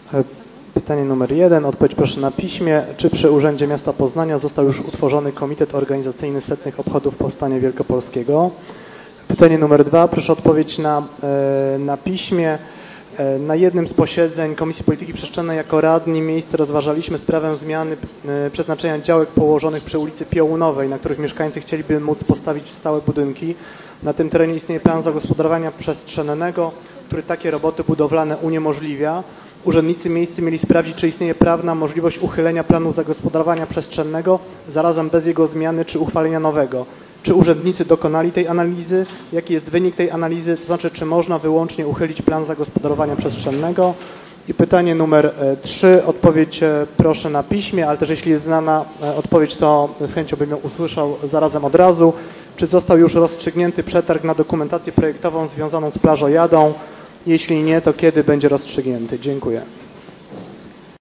Pytanie numer 1. Odpowiedź proszę na piśmie. Czy przy Urzędzie Miasta Poznania został już utworzony Komitet Organizacyjny Setnych Obchodów Powstania Wielkopolskiego? Pytanie numer 2. Proszę odpowiedź na piśmie. Na jednym z posiedzeń Komisji Polityki Przestrzennej jako radni miejsce rozważaliśmy sprawę zmiany przeznaczenia działek położonych przy ulicy Piołunowej, na których mieszkańcy chcieliby móc postawić stałe budynki. Na tym terenie istnieje plan zagospodarowania przestrzennego, który takie roboty budowlane uniemożliwia. Urzędnicy miejscy mieli sprawdzić, czy istnieje prawna możliwość uchylenia planu zagospodarowania przestrzennego, zarazem bez jego zmiany czy uchwalenia nowego. Czy urzędnicy dokonali tej analizy? Jaki jest wynik tej analizy? To znaczy, czy można wyłącznie uchylić plan zagospodarowania przestrzennego? I pytanie numer 3. Odpowiedź proszę na piśmie, ale też jeśli jest znana odpowiedź, to z chęcią bym ją usłyszał zarazem od razu. Czy został już rozstrzygnięty przetarg na dokumentację projektową związaną z plażojadą? Jeśli nie, to kiedy będzie rozstrzygnięty? Dziękuję.